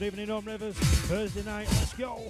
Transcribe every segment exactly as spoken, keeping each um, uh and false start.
evening on Rivers. Thursday night, let's go.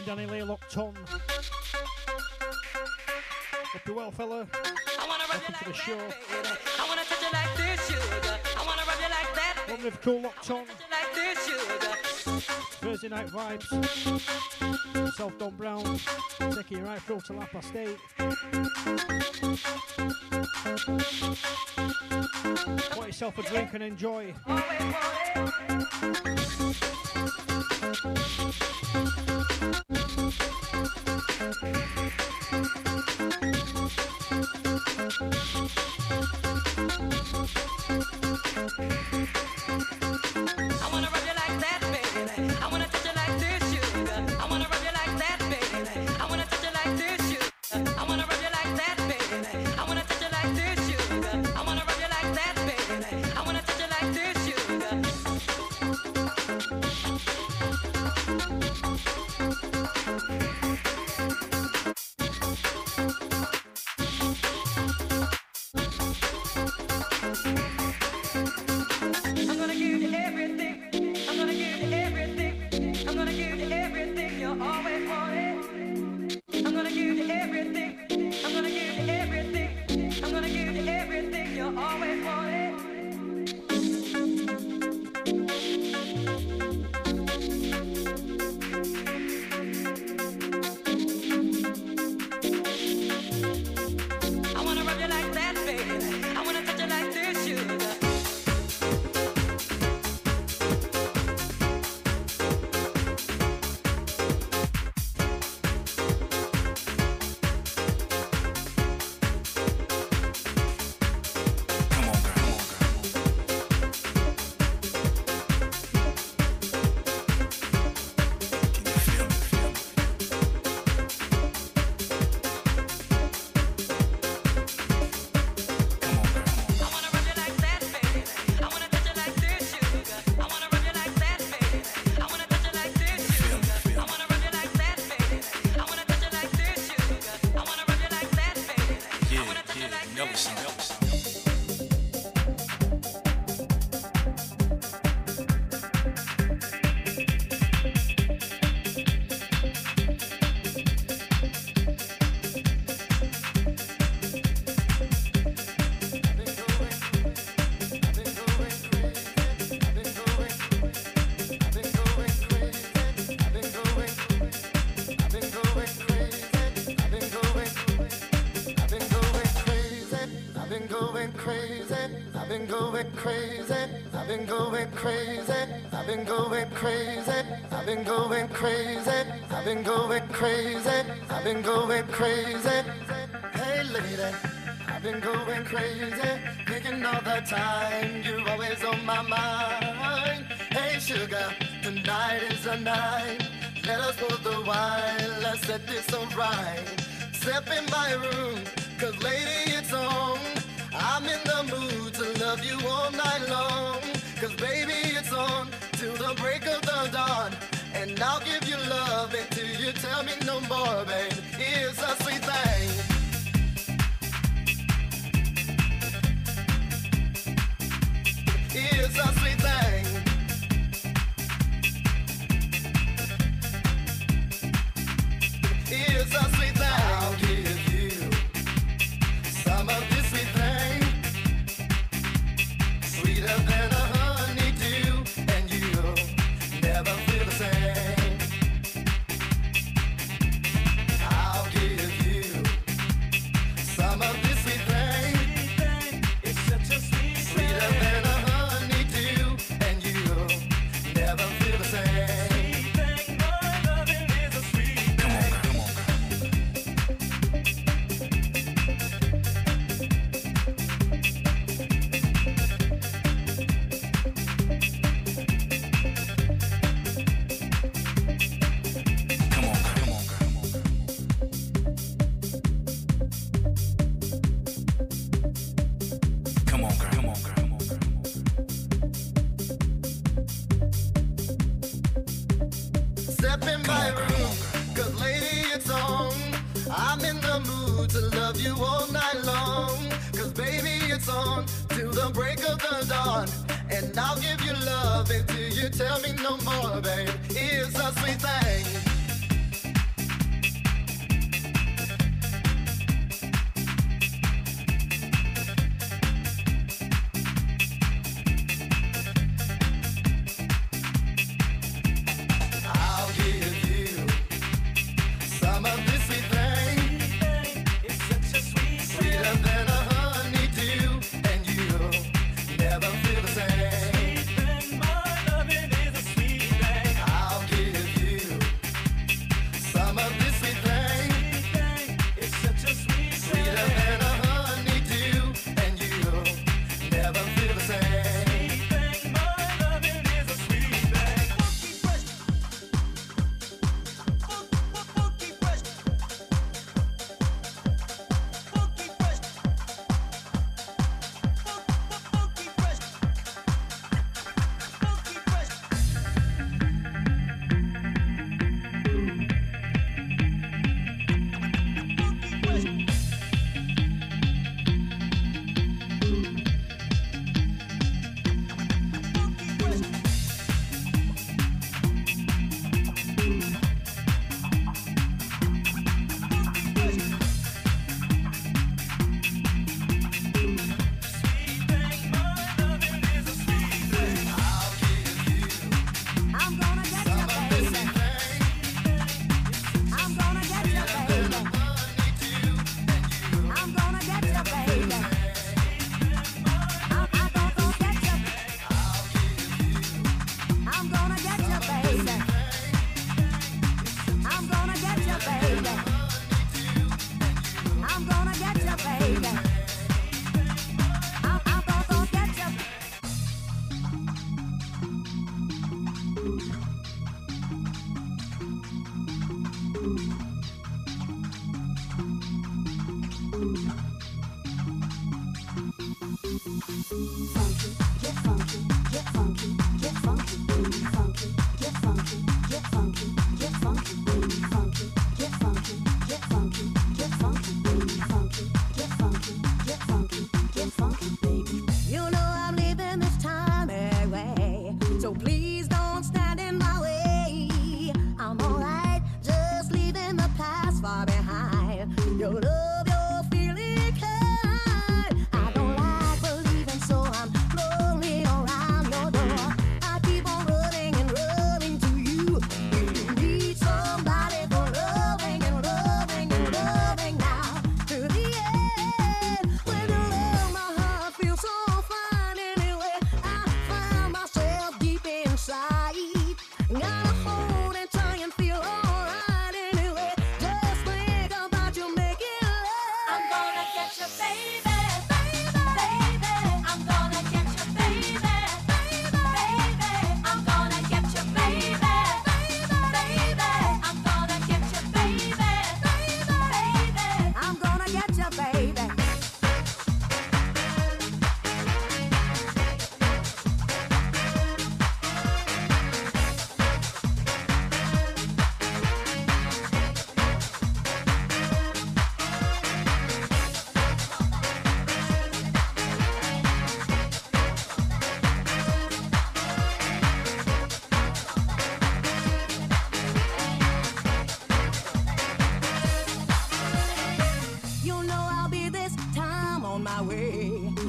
morning, Danny Lee, locked on. Hope you're well, fella. I wanna rub Welcome you to the like show. that, baby. I wanna touch you like this, sugar. I wanna rub you like that, baby. One with cool locked on. Touch you like this, sugar. Thursday night vibes. Myself, Don Brown, taking you right through to half past eight. Pour yourself a drink and enjoy. I wanna rub you like that, baby. I wanna touch you like this, sugar. I wanna rub you like that, baby. I wanna touch you like this, sugar. I wanna rub you like that, baby. I wanna touch you like this, sugar. I wanna rub you like that, baby. I wanna touch you like this, sugar. I'm gonna give you everything. I'm gonna give you everything. I'm gonna give you everything you always wanted. I'm gonna give you everything. I'm gonna give you everything. I'm gonna give you everything you always wanted. I wanna rub you like that, baby. I wanna touch you like this, sugar. Time, you're always on my mind. Hey sugar, tonight is the night. Let us pour the wine, let's set this alright. Step in my room, cause lady it's on. I'm in the mood to love you all night long. Cause baby it's on, till the break of the dawn. And I'll give you love until you tell me no more, babe. It's a sweet thing. It's a sweet thing. It's a sweet thing. I'll give you some of this sweet thing, sweeter than a honeydew, and you'll never feel the same. I'll give you some of this sweet thing. It's such a sweet thing. Sweeter than a you all night long. Cause baby it's on till the break of the dawn. And I'll give you love until you tell me no more, babe. It's a sweet thing.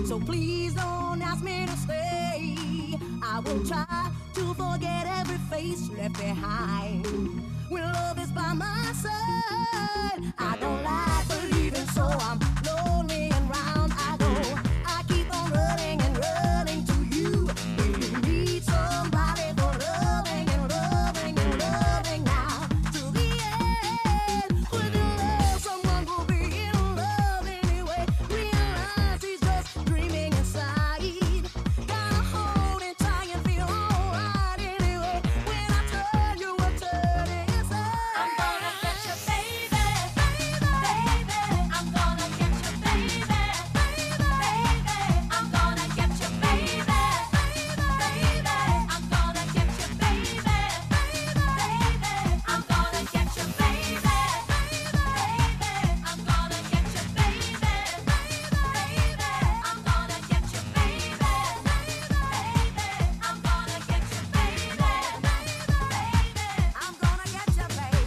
So please don't ask me to stay. I will try to forget every face left behind. When love is by my side, I don't like believing, so I'm lonely and round I go. I keep on running and running to you. If you need somebody for loving and loving and loving now to the end, would you love someone who'll be in love anyway? Realize he's just dreaming inside. Gotta hold and try and feel alright anyway. When I turn, you will turn inside. I'm gonna get you, baby, baby, baby. I'm gonna get you, baby, baby, baby. I'm gonna get you, baby, baby, baby. I'm gonna get you, baby, baby, baby. I'm gonna get you, baby, baby, baby. I'm gonna get you, baby, baby, baby. I'm gonna get you, baby, baby, baby. I'm gonna get you, baby, baby, baby. I'm gonna get you, baby.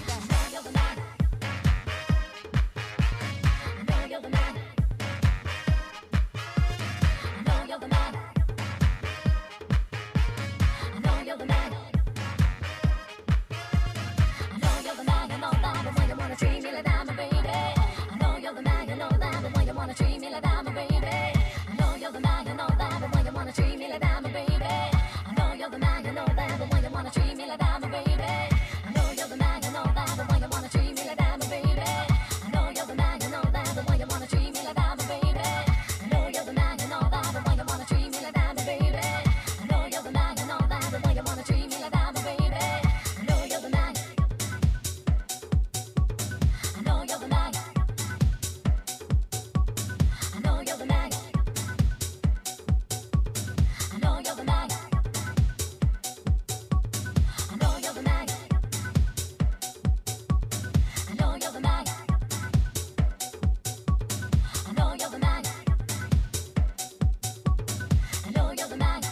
I know you're the man. I know you're the man. I know you're the man. I know you're the man. I know that, but why you wanna treat me like diamond, baby? I know you're the man. I know that, but why you wanna treat me like diamond, baby? I know you're the man. I know that, but why you wanna treat me like diamond, baby? I know you're the man. I know that, but why you wanna treat me like diamond, baby? I know you're the man. I know that, but why you wanna treat me like diamond, baby? I know you're the man. I know that, but why you wanna treat me like diamond, baby? I know you're the man. I know that, but why you wanna treat me like diamond, baby? I know you're the man. I know that, but why you wanna treat me like diamond, baby? I know you're the man. I know you're the man. I know you're the man. I know you're the man. I know you're the man. I know you're the man. I know you're the man. I know you're the man.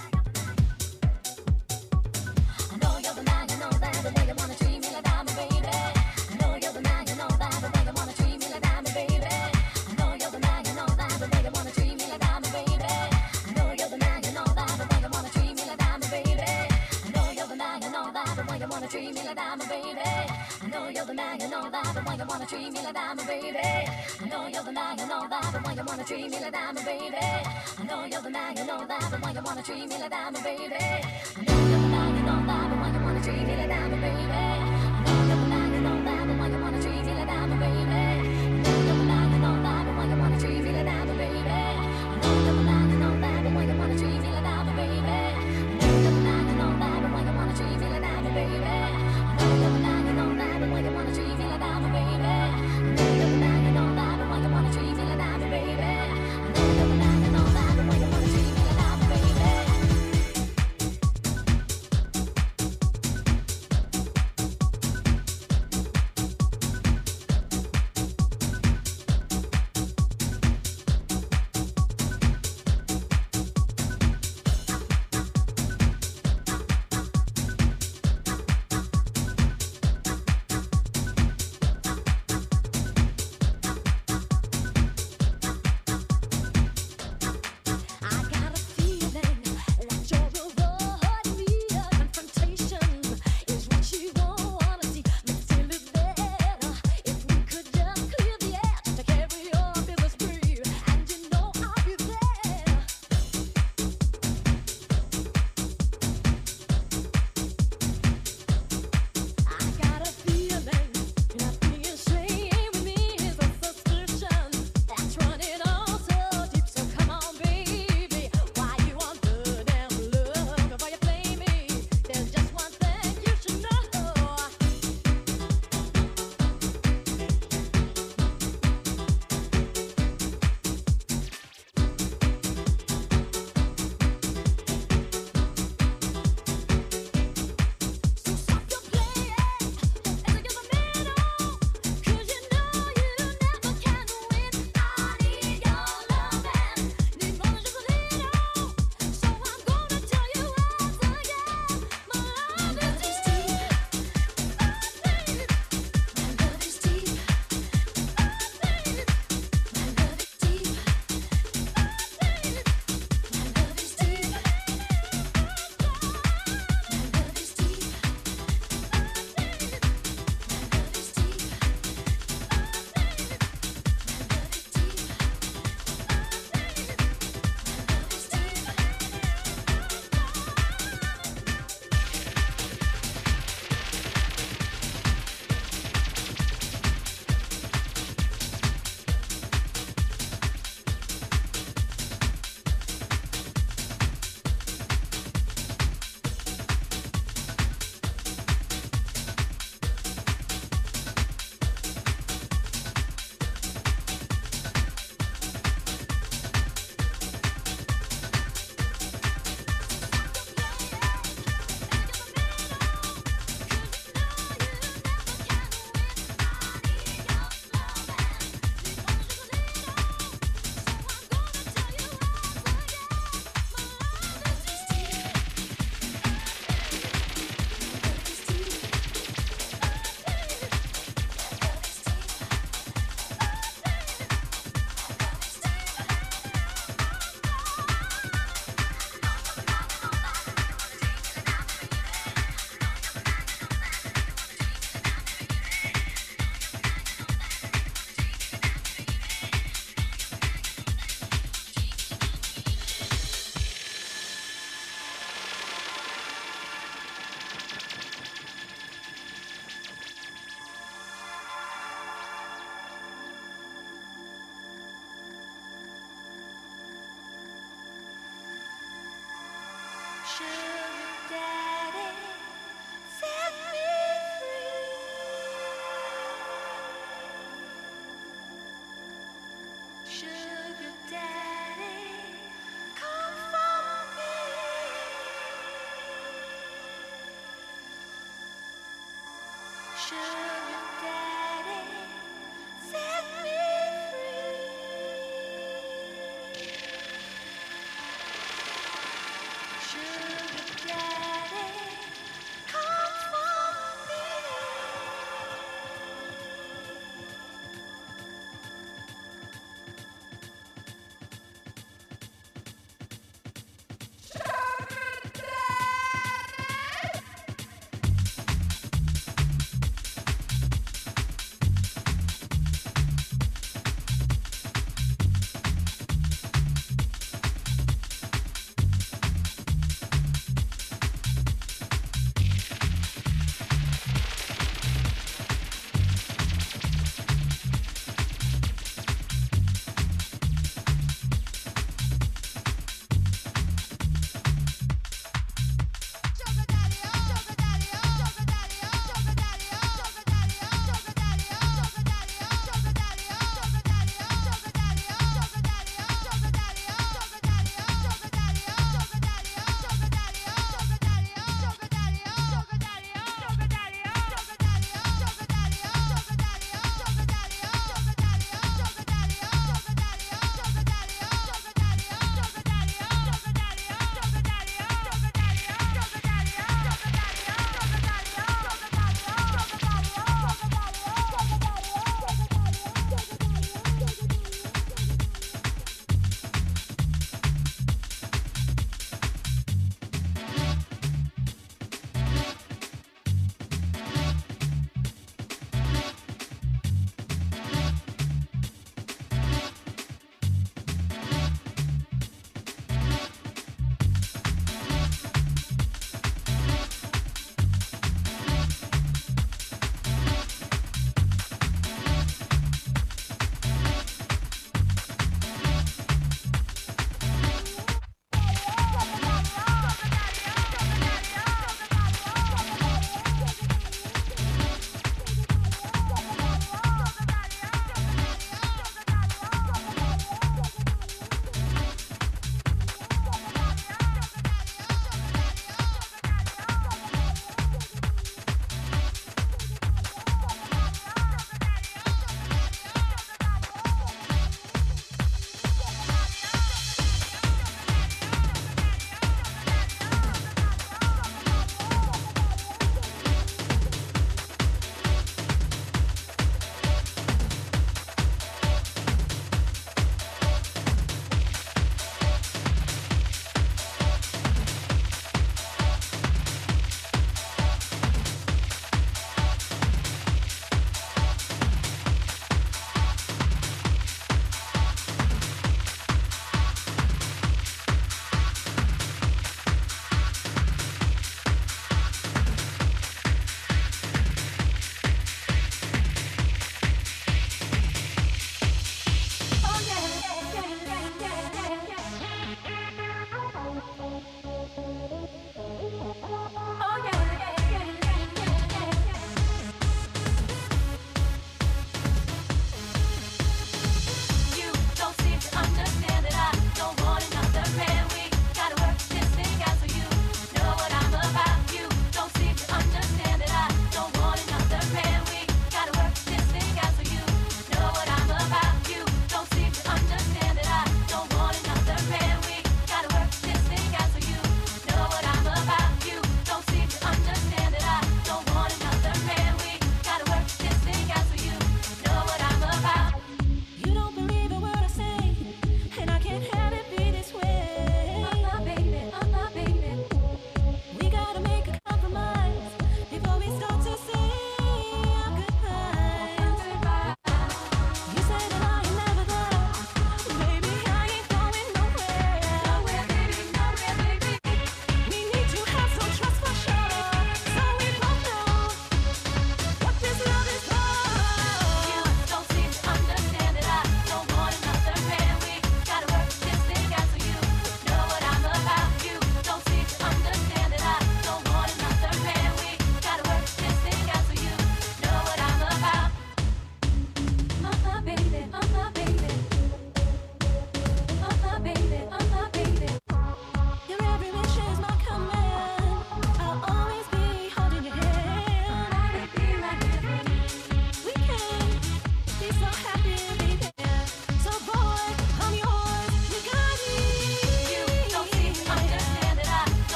I know you're the man. I know that, but why you wanna treat me like diamond, baby? I know you're the man. I know that, but why you wanna treat me like diamond, baby? I know you're the man. I know that, but why you wanna treat me like diamond, baby? I know you're the man. I know that, but why you wanna treat me like diamond, baby? I know you're the man. I know that, but why you wanna treat me like diamond, baby? I know you're the man. I know that, but why you wanna treat me like diamond, baby? I know you're the man. I know that, but why you wanna treat me like diamond, baby? I know you're the man. I know that, but why you wanna treat me like diamond, baby? I know you're the man. I know that, but why you wanna treat me like diamond, baby? I know you're the man. I know that, but why you wanna treat me like diamond, baby? I know you're the man. I know that, but why you wanna treat me like diamond, baby? I know you're the man. I know that, but why you wanna treat me like diamond, baby? I know you're the man. I know that, but why you wanna treat me like diamond, baby? I know you're the man. I know that, but why you wanna treat me like diamond, baby? I know you're the man. I know that, but why you wanna treat me like diamond, baby? I know you're the man. I know that, but why you wanna treat me like diamond, baby?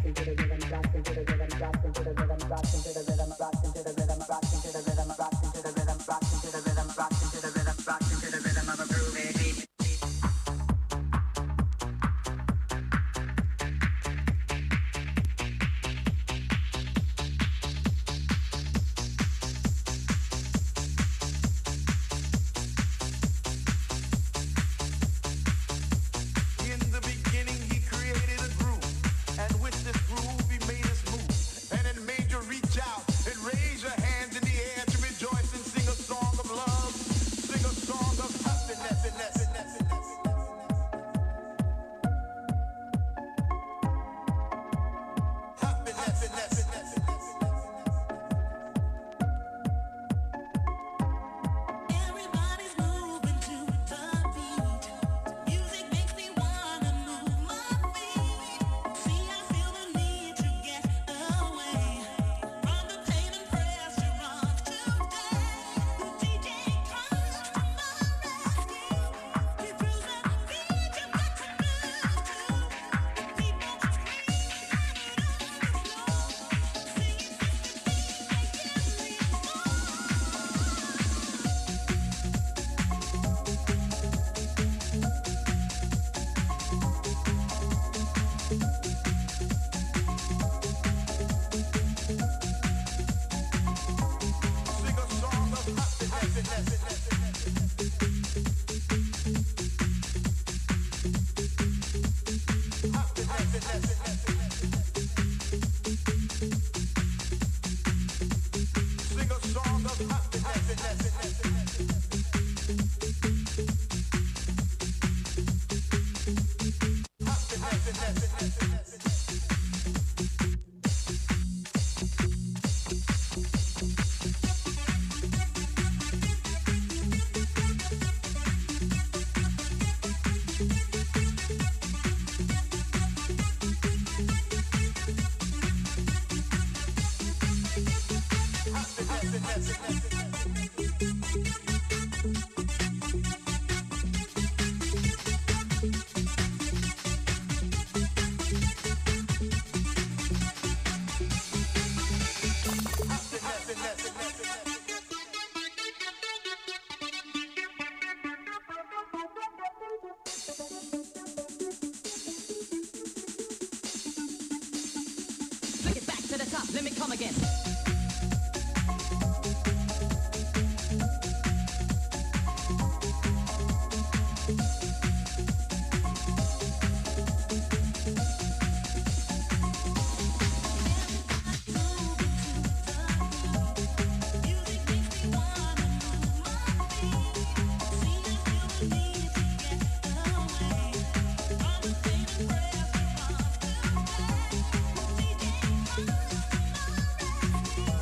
Let me come again. Thank you.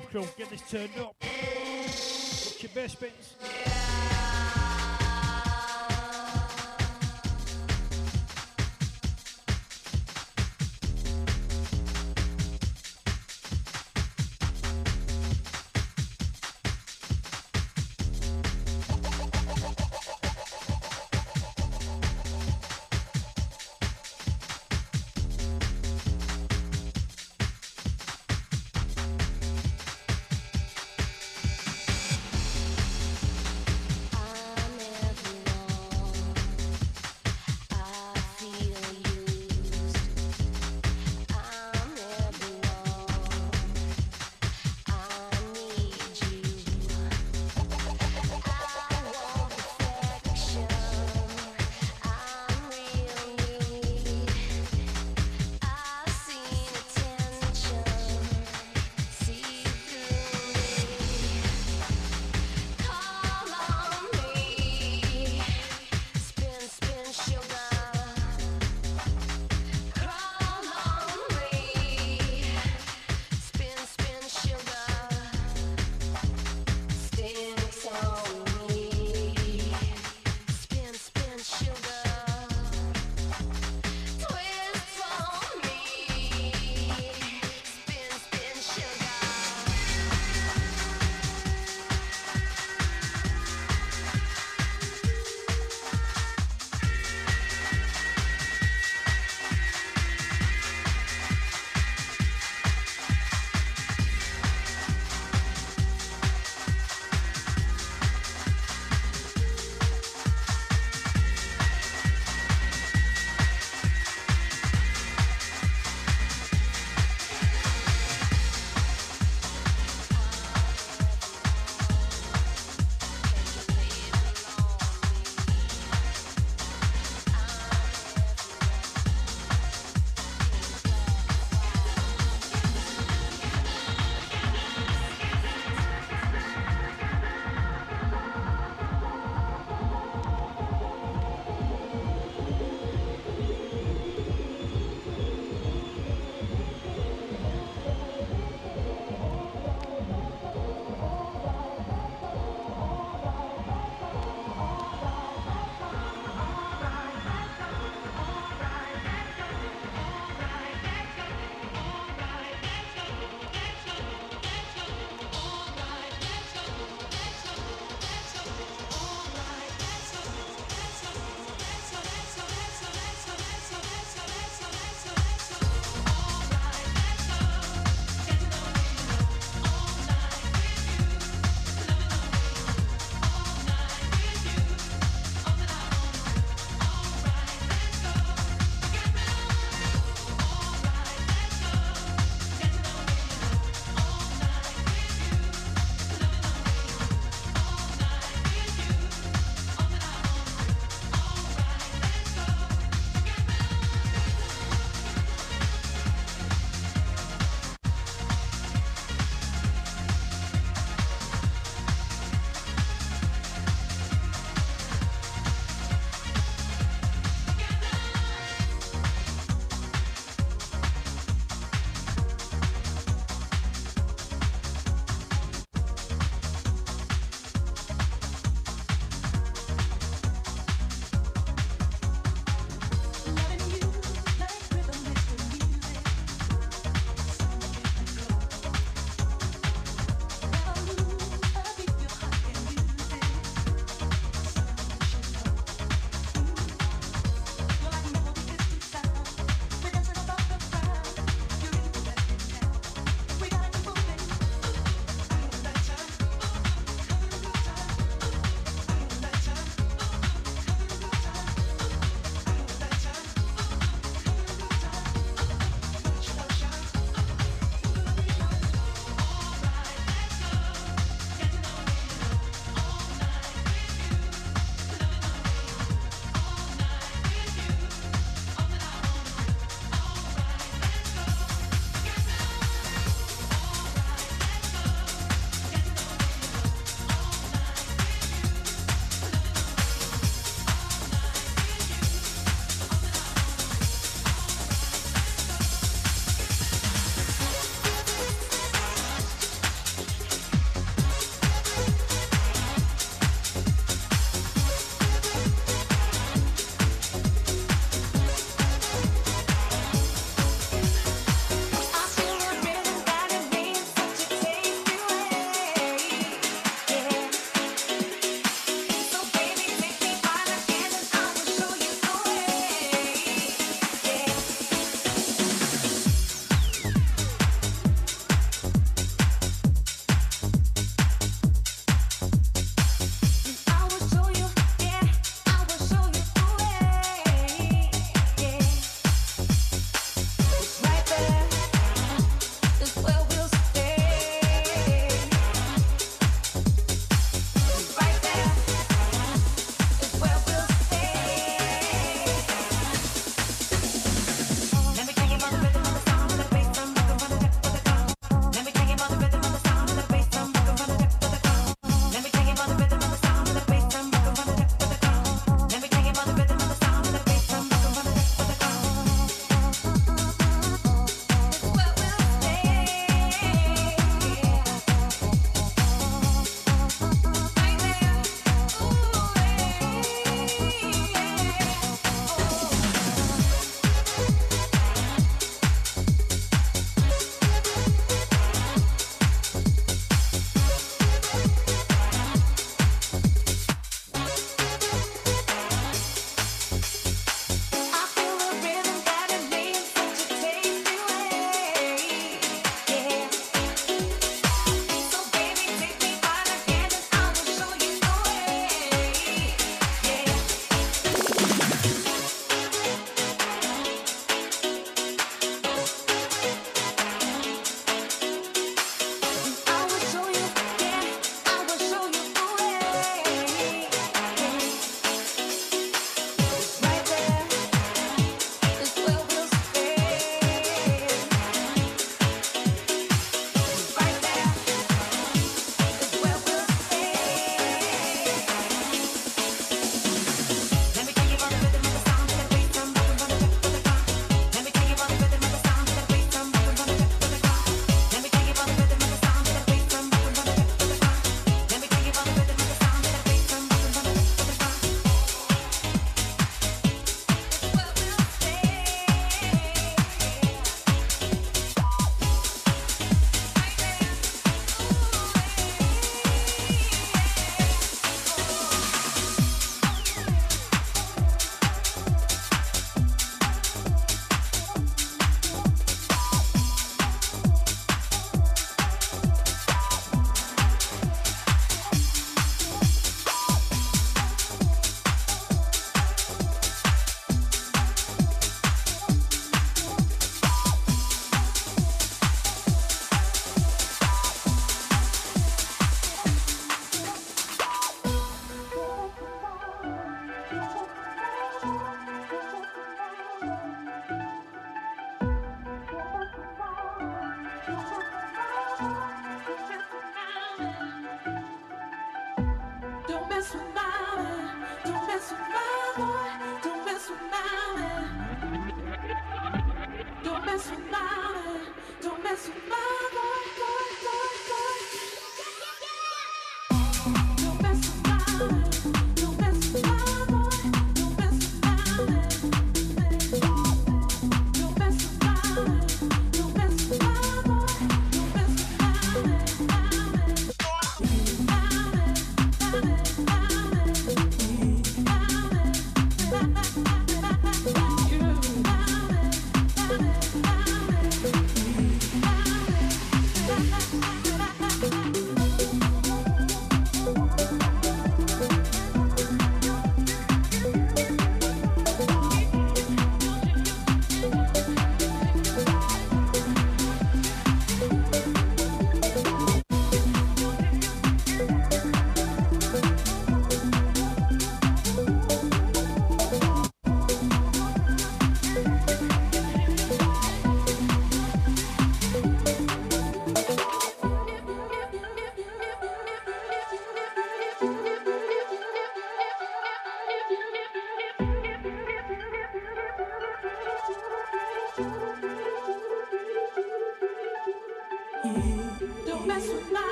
Live crew, get this turned up. What's your best bits?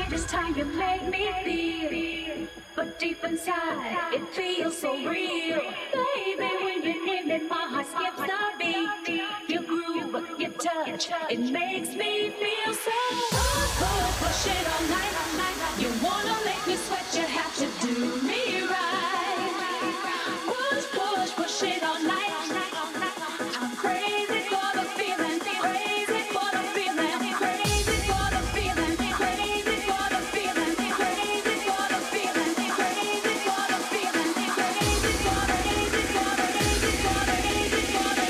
strangest time you make me feel, but deep inside it feels so real. Baby, when you're near me, my heart skips a beat. Your groove, your touch, it makes me feel so good. Push, push it all night. You wanna make me sweat, you have to do me right. Push, push, push it all night. I'm crazy for the feeling, crazy for the feeling, crazy for the feeling, crazy for the feeling, crazy for the feeling, crazy for the feeling, crazy for the crazy for the crazy for the crazy for the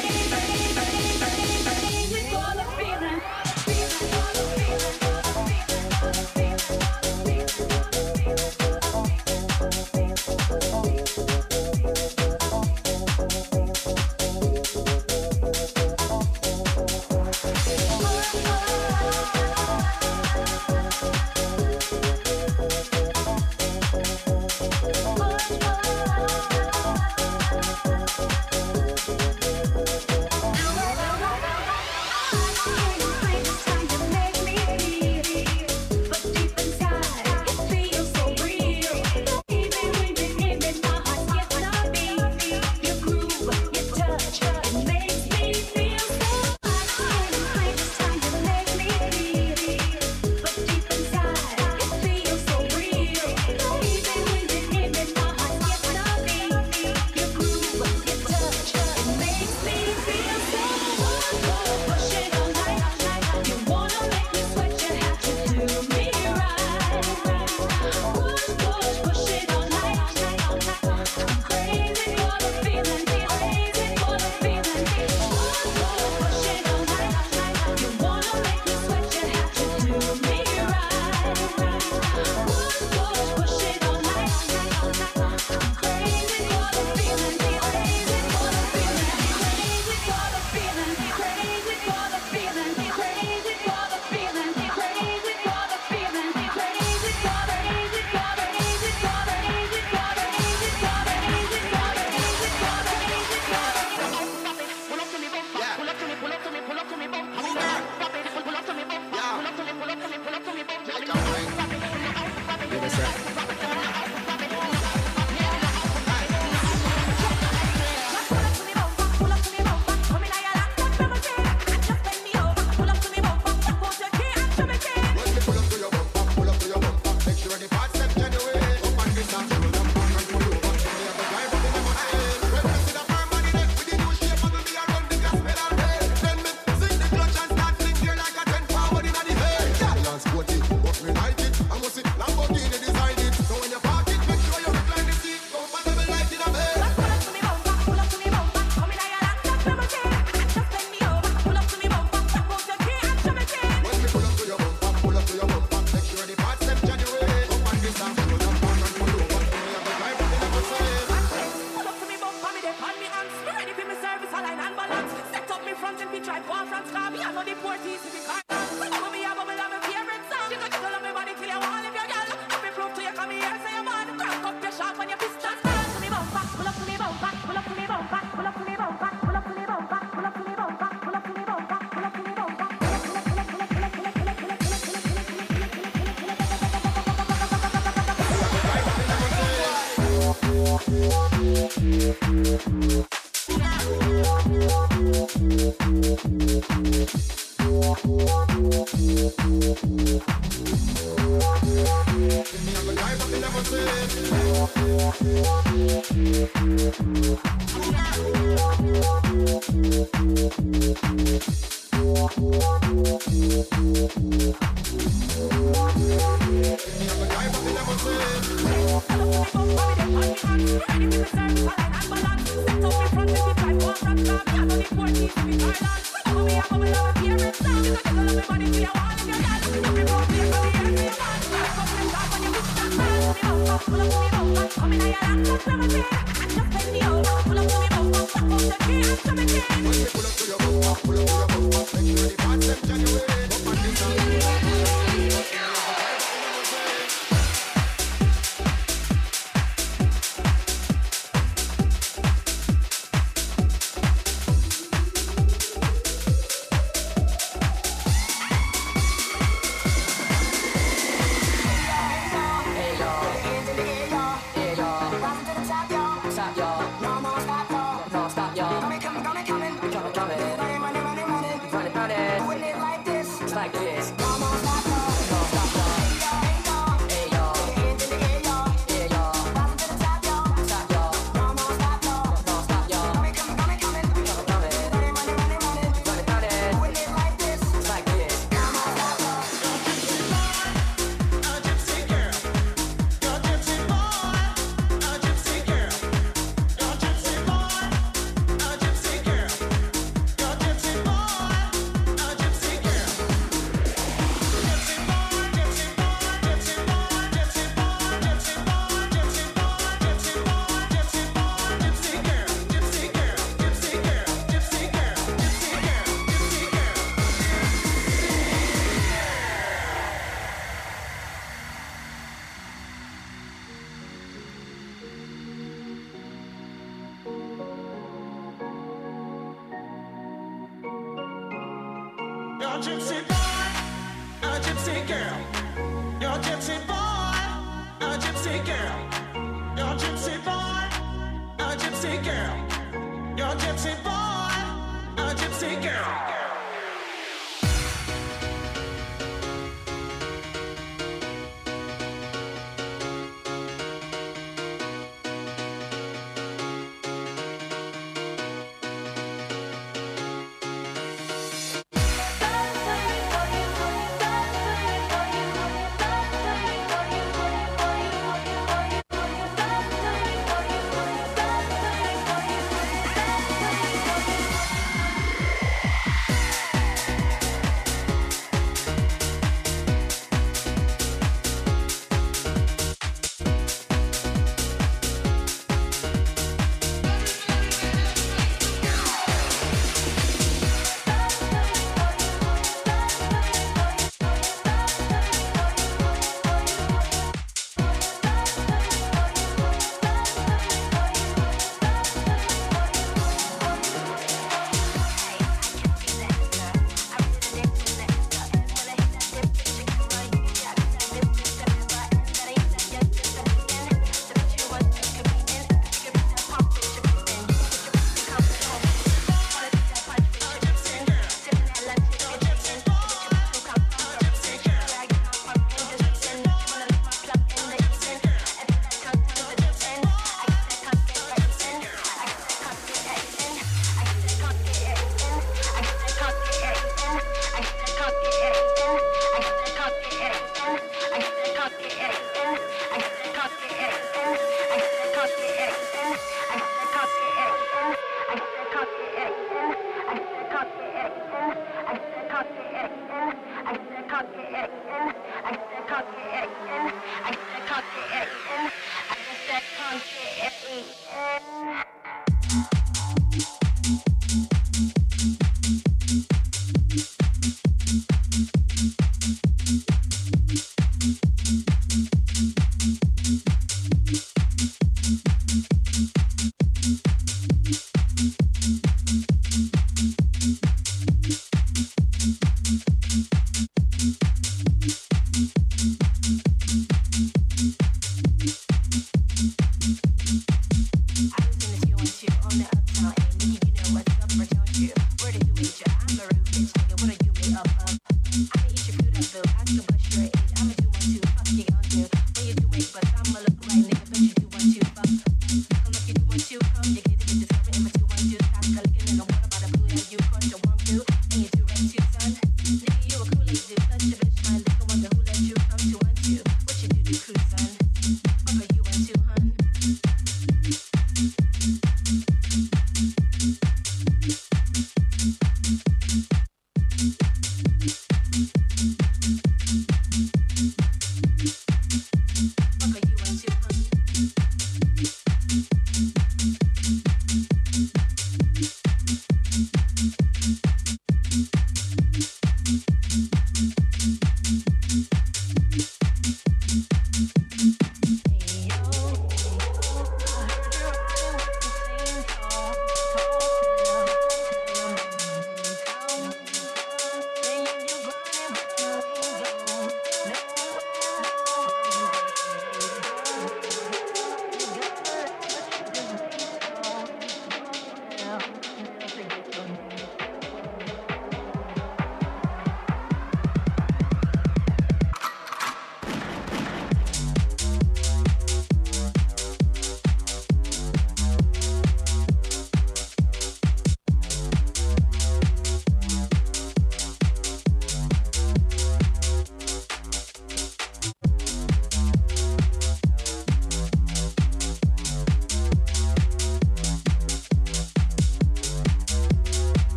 crazy for the feeling, feeling for the feeling, feeling for the done it. Doing it like this. It's like this. Come on, stop, y'all. No, stop, y'all. Hey, y'all. Hands in the air, y'all. Yeah, y'all. Rising to the top, y'all. Stop, y'all. Come on, stop, y'all. No, stop, y'all. Coming, coming, coming, coming. Coming, coming. Running, running, running, running. Running, running. Doing it like this. It's like this. Come on, stop, y'all. A gypsy girl. Your gypsy boy. A gypsy girl. Your gypsy boy. A gypsy girl. Your gypsy boy. A gypsy girl. Gypsy boy, gypsy boy, gypsy boy, gypsy boy, gypsy boy, gypsy boy, gypsy boy, gypsy boy, gypsy girl, gypsy girl, gypsy girl, gypsy girl, gypsy girl, gypsy girl. Your gypsy boy, a gypsy girl. Your gypsy boy, a gypsy girl. Your gypsy boy, a gypsy girl. Your gypsy boy, a gypsy girl.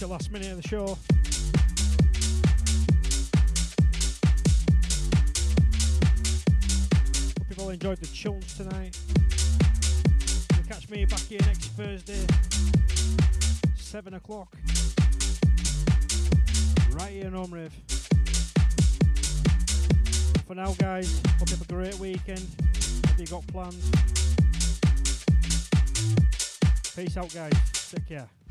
to last minute of the show. Hope you've all enjoyed the tunes tonight. You'll catch me back here next Thursday, seven o'clock. Right here on Home Rave. For now, guys, hope you have a great weekend. What you got planned? Peace out, guys. Take care.